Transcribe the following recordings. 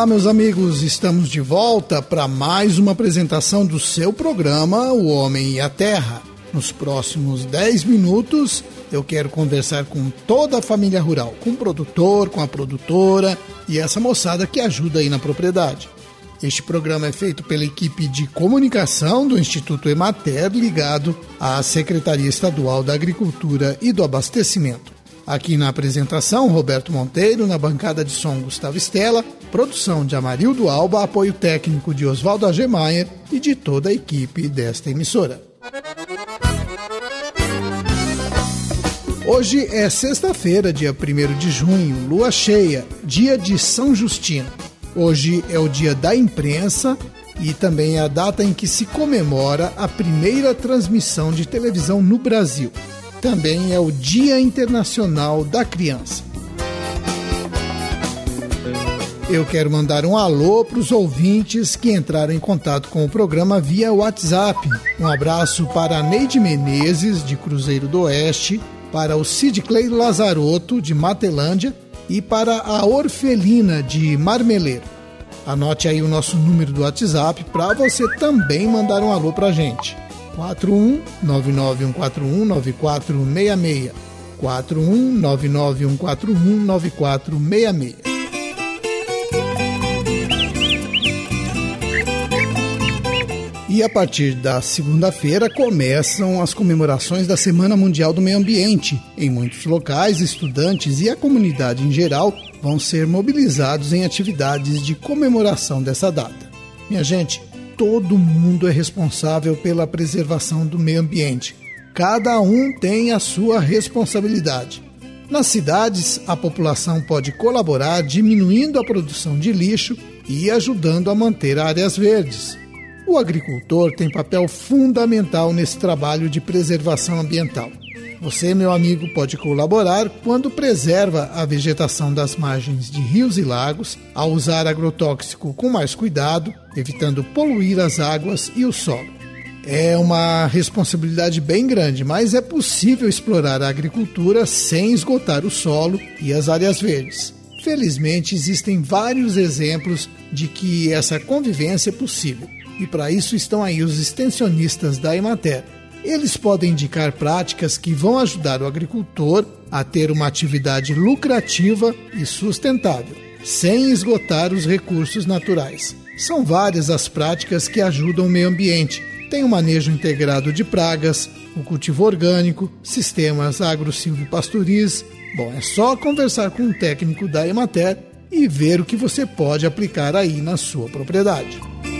Olá, meus amigos, estamos de volta para mais uma apresentação do seu programa O Homem e a Terra. Nos próximos 10 minutos, eu quero conversar com toda a família rural, com o produtor, com a produtora e essa moçada que ajuda aí na propriedade. Este programa é feito pela equipe de comunicação do Instituto Emater, ligado à Secretaria Estadual da Agricultura e do Abastecimento. Aqui na apresentação, Roberto Monteiro, na bancada de som, Gustavo Stella, produção de Amarildo Alba, apoio técnico de Oswaldo Agemaier e de toda a equipe desta emissora. Hoje é sexta-feira, dia 1º de junho, lua cheia, dia de São Justino. Hoje é o dia da imprensa e também é a data em que se comemora a primeira transmissão de televisão no Brasil. Também é o Dia Internacional da Criança. Eu quero mandar um alô para os ouvintes que entraram em contato com o programa via WhatsApp. Um abraço para a Neide Menezes, de Cruzeiro do Oeste, para o Cid Clay Lazarotto, de Matelândia, e para a Orfelina, de Marmeleiro. Anote aí o nosso número do WhatsApp para você também mandar um alô para a gente. 41991419466. 41991419466. E a partir da segunda-feira começam as comemorações da Semana Mundial do Meio Ambiente. Em muitos locais, estudantes e a comunidade em geral vão ser mobilizados em atividades de comemoração dessa data. Minha gente, todo mundo é responsável pela preservação do meio ambiente. Cada um tem a sua responsabilidade. Nas cidades, a população pode colaborar diminuindo a produção de lixo e ajudando a manter áreas verdes. O agricultor tem papel fundamental nesse trabalho de preservação ambiental. Você, meu amigo, pode colaborar quando preserva a vegetação das margens de rios e lagos, ao usar agrotóxico com mais cuidado, evitando poluir as águas e o solo. É uma responsabilidade bem grande, mas é possível explorar a agricultura sem esgotar o solo e as áreas verdes. Felizmente, existem vários exemplos de que essa convivência é possível. E para isso estão aí os extensionistas da Emater. Eles podem indicar práticas que vão ajudar o agricultor a ter uma atividade lucrativa e sustentável, sem esgotar os recursos naturais. São várias as práticas que ajudam o meio ambiente. Tem o manejo integrado de pragas, o cultivo orgânico, sistemas agro-silvipastoris. Bom, é só conversar com um técnico da Emater e ver o que você pode aplicar aí na sua propriedade.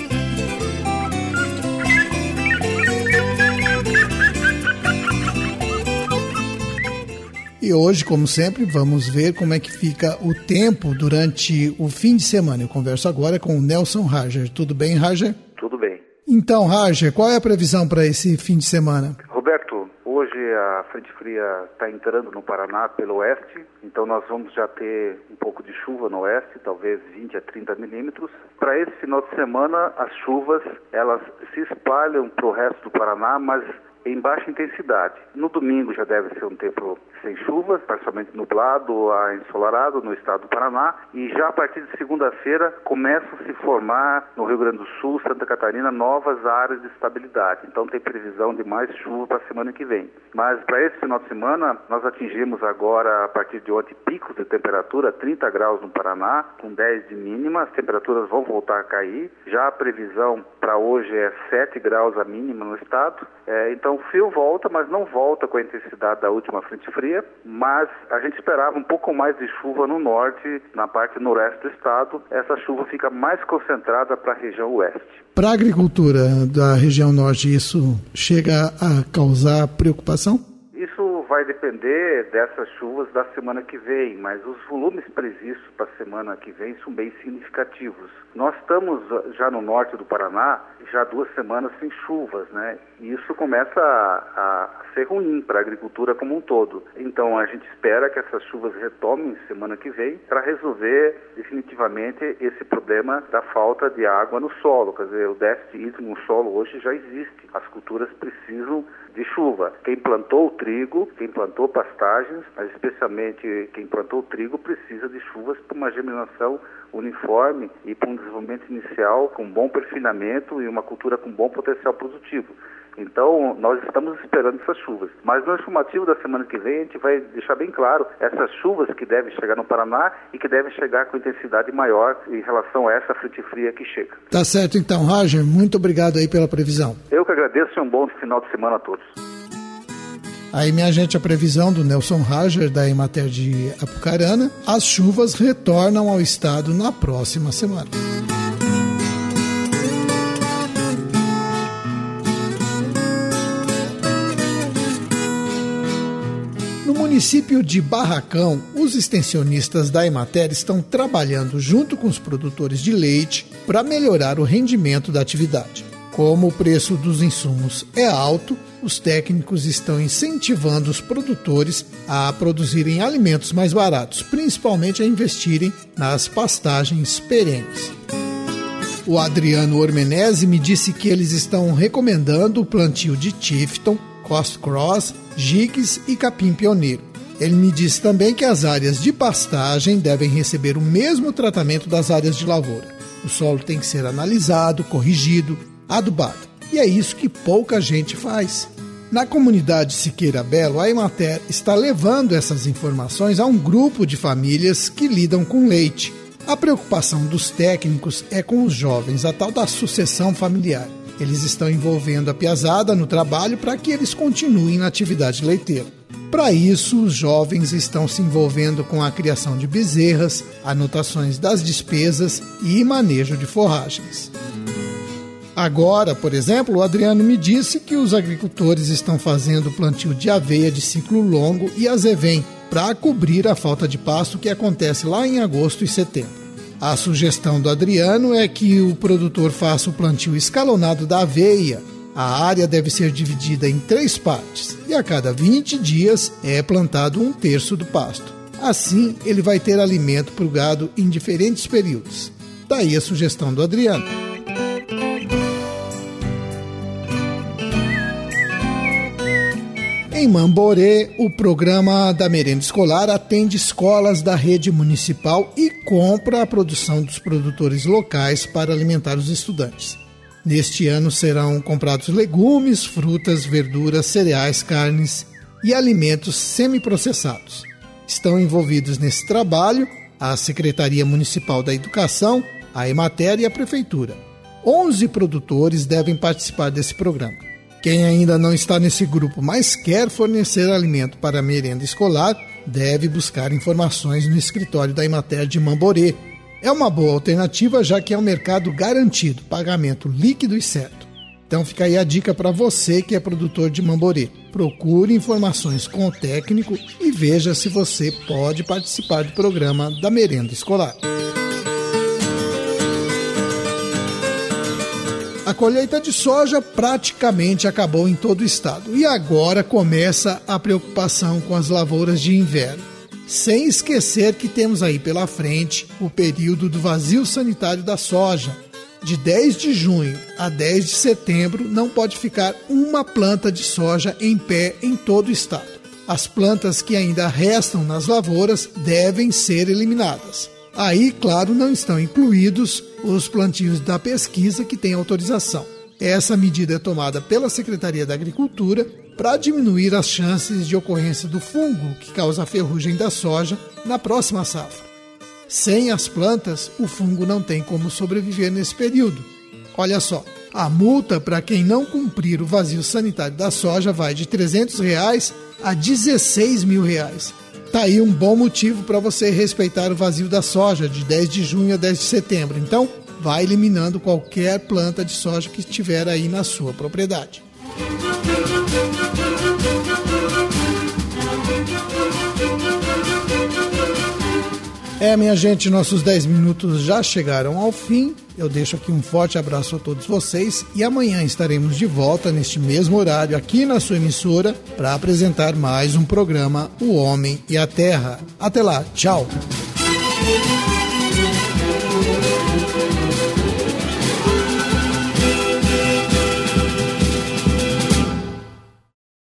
E hoje, como sempre, vamos ver como é que fica o tempo durante o fim de semana. Eu converso agora com o Nelson Harger. Tudo bem, Harger? Tudo bem. Então, Harger, qual é a previsão para esse fim de semana? Roberto, hoje a frente fria está entrando no Paraná pelo oeste, então nós vamos já ter um pouco de chuva no oeste, talvez 20 a 30 milímetros. Para esse final de semana, as chuvas elas se espalham para o resto do Paraná, mas em baixa intensidade. No domingo já deve ser um tempo sem chuvas, parcialmente nublado a ensolarado no estado do Paraná, e já a partir de segunda-feira começam a se formar no Rio Grande do Sul, Santa Catarina, novas áreas de estabilidade. Então tem previsão de mais chuva para a semana que vem. Mas para esse final de semana, nós atingimos agora, a partir de ontem, picos de temperatura, 30 graus no Paraná, com 10 de mínima, as temperaturas vão voltar a cair. Já a previsão para hoje é 7 graus a mínima no estado. Então o frio volta, mas não volta com a intensidade da última frente fria, mas a gente esperava um pouco mais de chuva no norte, na parte noroeste do estado. Essa chuva fica mais concentrada para a região oeste. Para a agricultura da região norte, isso chega a causar preocupação? Isso vai depender dessas chuvas da semana que vem, mas os volumes previstos para a semana que vem são bem significativos. Nós estamos já no norte do Paraná, já 2 semanas sem chuvas, né? E isso começa a ser ruim para a agricultura como um todo. Então a gente espera que essas chuvas retomem semana que vem para resolver definitivamente esse problema da falta de água no solo. Quer dizer, o déficit hídrico no solo hoje já existe. As culturas precisam de chuva. Quem plantou o trigo, quem plantou pastagens, mas especialmente quem plantou o trigo, precisa de chuvas para uma germinação uniforme e para um desenvolvimento inicial com bom perfilamento e uma cultura com bom potencial produtivo. Então, nós estamos esperando essas chuvas. Mas no informativo da semana que vem, a gente vai deixar bem claro essas chuvas que devem chegar no Paraná e que devem chegar com intensidade maior em relação a essa frente fria que chega. Tá certo então, Roger. Muito obrigado aí pela previsão. Eu que agradeço e um bom final de semana a todos. Aí, minha gente, a previsão do Nelson Rager, da Emater de Apucarana. As chuvas retornam ao estado na próxima semana. No município de Barracão, os extensionistas da Emater estão trabalhando junto com os produtores de leite para melhorar o rendimento da atividade. Como o preço dos insumos é alto, os técnicos estão incentivando os produtores a produzirem alimentos mais baratos, principalmente a investirem nas pastagens perenes. O Adriano Ormenese me disse que eles estão recomendando o plantio de Tifton, Coast Cross, Gigs e Capim Pioneiro. Ele me disse também que as áreas de pastagem devem receber o mesmo tratamento das áreas de lavoura. O solo tem que ser analisado, corrigido, adubado. E é isso que pouca gente faz. Na comunidade Siqueira Belo, a Emater está levando essas informações a um grupo de famílias que lidam com leite. A preocupação dos técnicos é com os jovens, a tal da sucessão familiar. Eles estão envolvendo a piazada no trabalho para que eles continuem na atividade leiteira. Para isso, os jovens estão se envolvendo com a criação de bezerras, anotações das despesas e manejo de forragens. Agora, por exemplo, o Adriano me disse que os agricultores estão fazendo plantio de aveia de ciclo longo e azevém para cobrir a falta de pasto que acontece lá em agosto e setembro. A sugestão do Adriano é que o produtor faça o plantio escalonado da aveia. A área deve ser dividida em 3 partes e a cada 20 dias é plantado 1/3 do pasto. Assim, ele vai ter alimento para o gado em diferentes períodos. Daí a sugestão do Adriano. Em Mamborê, o programa da merenda escolar atende escolas da rede municipal e compra a produção dos produtores locais para alimentar os estudantes. Neste ano serão comprados legumes, frutas, verduras, cereais, carnes e alimentos semiprocessados. Estão envolvidos nesse trabalho a Secretaria Municipal da Educação, a Emater e a Prefeitura. 11 produtores devem participar desse programa. Quem ainda não está nesse grupo, mas quer fornecer alimento para a merenda escolar, deve buscar informações no escritório da Emater de Mamborê. É uma boa alternativa, já que é um mercado garantido, pagamento líquido e certo. Então fica aí a dica para você que é produtor de Mamborê. Procure informações com o técnico e veja se você pode participar do programa da merenda escolar. A colheita de soja praticamente acabou em todo o estado e agora começa a preocupação com as lavouras de inverno. Sem esquecer que temos aí pela frente o período do vazio sanitário da soja. De 10 de junho a 10 de setembro não pode ficar uma planta de soja em pé em todo o estado. As plantas que ainda restam nas lavouras devem ser eliminadas. Aí, claro, não estão incluídos os plantios da pesquisa que têm autorização. Essa medida é tomada pela Secretaria da Agricultura para diminuir as chances de ocorrência do fungo que causa a ferrugem da soja na próxima safra. Sem as plantas, o fungo não tem como sobreviver nesse período. Olha só, a multa para quem não cumprir o vazio sanitário da soja vai de R$ 300 a R$ 16 mil. Tá aí um bom motivo para você respeitar o vazio da soja de 10 de junho a 10 de setembro. Então, vai eliminando qualquer planta de soja que estiver aí na sua propriedade. Minha gente, nossos 10 minutos já chegaram ao fim. Eu deixo aqui um forte abraço a todos vocês e amanhã estaremos de volta neste mesmo horário aqui na sua emissora para apresentar mais um programa O Homem e a Terra. Até lá, tchau!